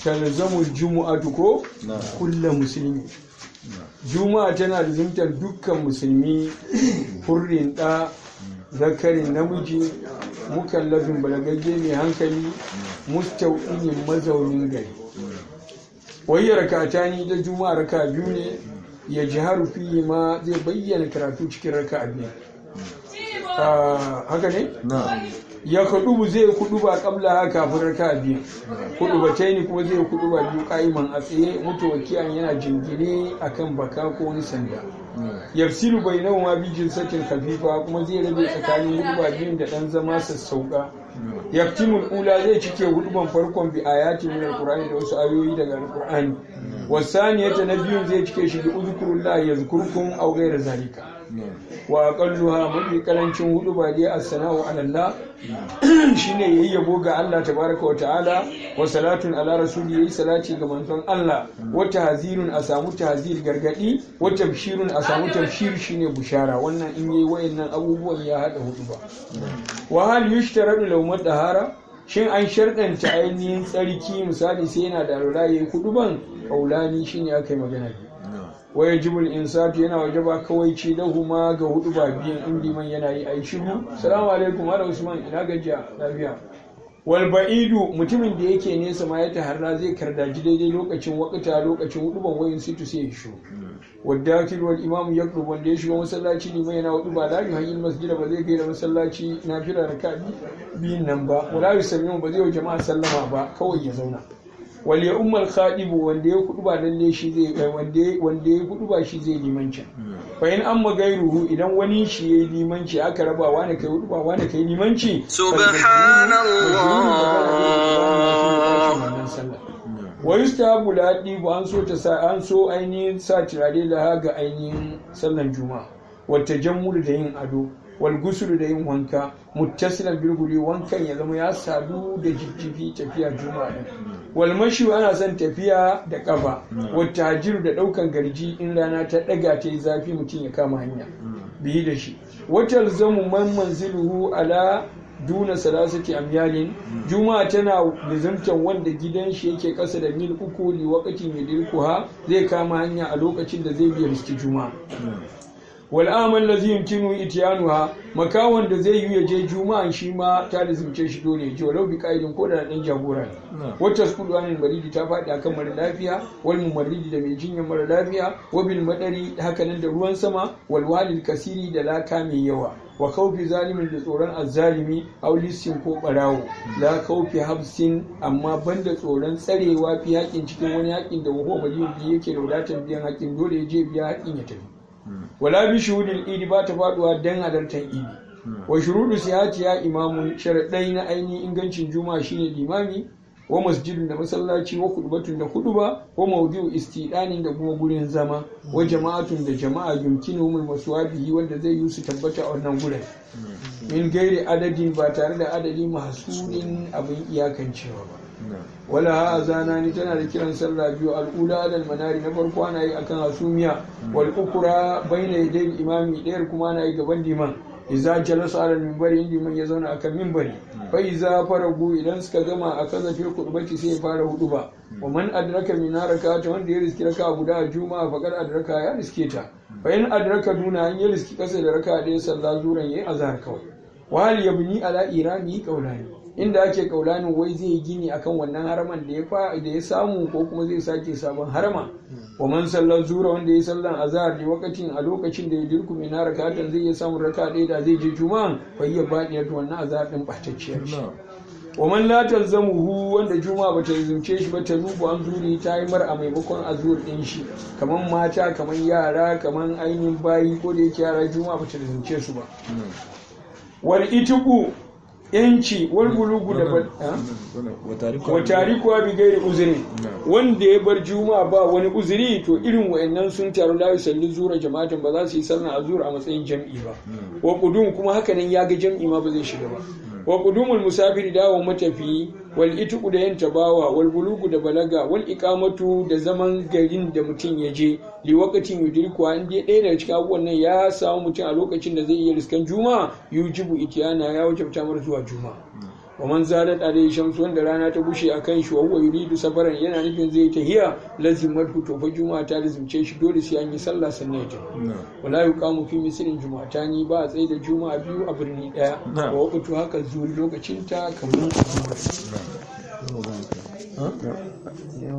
talzamul jumu'atu ko kullu muslimi juma'a tana lazimtar dukkan musulmi hurrin da zakarin namiji mukallafin balagagge mai hankali mustau'in mazaunin gari wayar rakatani da juma'a raka biyu ne ya jiharu fiye ma zai bayyana karatu cikin raka biyu haka ne? ya kudubu zai kuduba kabla kafin raka biyu kudubatai kuma zai kuduba biyu ka'iman a tsaye mutuwakiyan yana jingine akan baka ko wani sanda yafsiru bainahuma bi jinsatin khafifa kuma zai rabe tsakanin huduba biyun da dan zama sassauka yaftimul ula zai cike huduban farkon bi ayati min alqur'ani da wasu ayoyi daga alqur'ani wasaniyata na biyun zai cike shi bi uzkurullahi yazkurkum aw ghayra zalika wa aqalluha mafi karancin huduba dai as-sana'u ala Allah shine yayi yabo ga Allah tabaraka wa ta'ala wa salatun ala rasuli yayi salati ga manzon Allah wa tahzirun a samu tahzir gargadi wa tabshirun a samu tabshir shine bushara wannan in yayi wayannan abubuwan ya hada huduba wa hal yushtaradu law madahara shin an sharɗanta ainihin tsarki misali sai yana da alwala yayi huduban kaulani shine akai magana wa yajibul insatu yana wajaba kawai ci da huma ga huduba biyan in liman yana yi ai shiru assalamu alaikum ala usman ina gajiya lafiya wal ba'idu mutumin da yake nesa ma ya taharra zai kardaji daidai lokacin wakata lokacin huduban wayin situ sai ya shiru wadakil wal imam yaqrub wanda ya shiga masallaci liman yana huduba la yuhayyil masjida ba zai gaida masallaci na fira raka'i biyin nan ba wala yusallimu ba zai wa jama'a sallama ba kawai ya zauna wal ya ummal khadibu wanda ya kudu ba lalle shi zai wanda ya kudu ba shi zai limanci fa in amma gairuhu idan wani shi yayi limanci aka raba wani kai kudu ba wani kai limanci subhanallah wa yustahabu ladibu an so ainihin sa turare da ga ainihin sallan juma'a wata jammul da yin ado wal gusul da yin wanka muttasilan bilguri wankan ya zama ya sadu da jijjifi tafiya juma'a din wal mashu ana son tafiya da kafa wata hajiru da daukan garji in rana ta daga ta yi zafi mutum ya kama hanya biyi da shi wata zamu man manziluhu ala duna salasati amyalin juma'a tana lizantar wanda gidan shi yake kasa da mil 3 li waqatin yadirkuha zai kama hanya a lokacin da zai biya riski juma'a wal amal ladhi yumkinu ityanuha makawan da zai yi je juma'an shi ma ta lazimce shi dole je walau bi qaidin ko da dan jagora wata skulu anil maridi ta fadi akan mara lafiya wal mumarridi da mai jinyar mara lafiya wa bil madari hakanan da ruwan sama wal walil kasiri da laka mai yawa wa kaufi zalimin da tsoron azzalimi aw lissin ko barawo la kaufi habsin amma banda tsoron tsarewa fi haƙin cikin wani haƙin da huwa maliyin yake da wadatar biyan haƙin dole ya je biya haƙin ya tafi wala bi shuhudil idi ba ta faduwa dan halartar idi wa shurudu sihati ya imamun sharadai na ainihin ingancin juma'a shine limami wa masjidin da masallaci wa kudubatun da kuduba wa mawdi'u istidanin da kuma gurin zama wa jama'atun da jama'a yumkinuhum maswabihi wanda zai yi su tabbata a wannan gurin min gairi adadin ba tare da adadi mahsurin abin iyakancewa ba wala azana ni tana da kiran sallah biyu al'ula alal manari na farko ana yi akan hasumiya wal ukra bayna yaday imami ɗayar kuma ana yi gaban liman idza jalasa ala minbari inda man ya zauna akan minbari fa idza faragu idan suka gama a kaza fil khutbati sai ya fara huduba wa man adraka min rak'ata wanda ya riski raka guda a juma'a faqad adraka ya riske ta fa in adraka duna an ya riski kasa da raka ɗaya sallah zuran yayi azhar kawai wa hal yabni ala irani qawlani inda ake kaulanin wai zai gini akan wannan haraman da ya samu ko kuma zai sake sabon harama wa man sallar zura wanda ya sallan azhar da wakatin a lokacin da ya dirku mai na rakatan zai iya samun raka ɗaya da zai je juma'a fa iya baɗiyar wannan azhar din ɓatacciyar shi wa man la talzamuhu wanda juma'a bata zumce shi ba ta nubu an zuri ta yi mar a maimakon azur din shi kaman mata kaman yara kaman ainihin bayi ko da yake yara juma'a bata zumce su ba wal itiku yanci wal bulugu da wa tarikuwa bi gairi uzuri wanda ya bar juma'a ba wani uzuri to irin wayannan sun taru la yusalli zura jama'atan ba za su yi sallar azur a matsayin jam'i ba wa qudum kuma hakanan ya ga jam'i ma ba zai shiga ba wa qudumul musafiri dawo matafi wal itiku da yin tabawa wal bulugu da balaga wal iqamatu da zaman garin da mutum ya je li waqatin yudriku an dai ɗaya daga cikin abubuwan nan ya samu mutum a lokacin da zai iya riskan juma'a yujibu itiyana ya wajabta mar zuwa juma'a wa man zadat alayhi shamsu wanda rana ta bushe akan shi wa huwa yuridu safaran yana nufin zai tahiya lazimatu to fa juma'a ta lazimce shi dole sai an yi sallah sannan ya tafi wala yuqamu fi mislin juma'atani ba a tsaye da juma'a biyu a birni daya wa waqtu haka zuwa lokacin ta kamar